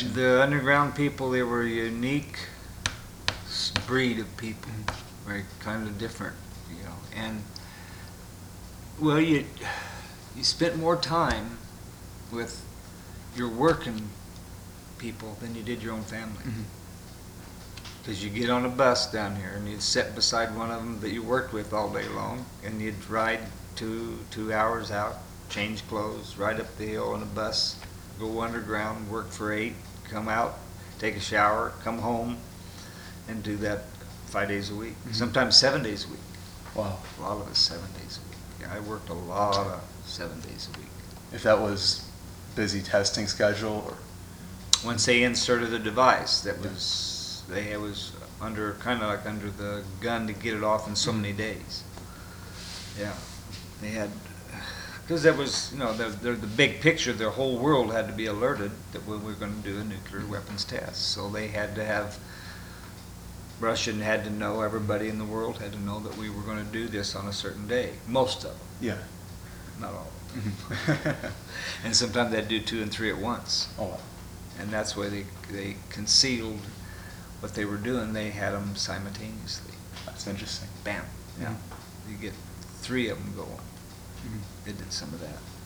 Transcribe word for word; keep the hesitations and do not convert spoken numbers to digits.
The underground people, they were a unique s- breed of people, very kind of different, you know. And well, you you spent more time with your working people than you did your own family. Because you get on a bus down here and you'd sit beside one of them that you worked with all day long, and you'd ride two two hours out, change clothes, ride up the hill on a bus, go underground, work for eight, come out, take a shower, come home, and do that five days a week. Mm-hmm. Sometimes seven days a week. Wow. A lot of us seven days a week. Yeah, I worked a lot of seven days a week. If that was busy testing schedule or Once they inserted the device, that was they it was under kind of like under the gun to get it off in so many days. Yeah, they had because that was you know the, the the big picture. The whole world had to be alerted that we were going to do a nuclear weapons test. So they had to have Russian had to know everybody in the world had to know that we were going to do this on a certain day. Most of them, yeah. not all. And sometimes they'd do two and three at once. Oh wow. And that's why they they concealed what they were doing. They had them simultaneously. That's interesting. Bam. Yeah. Mhm. You get three of them going. Mhm. They did some of that.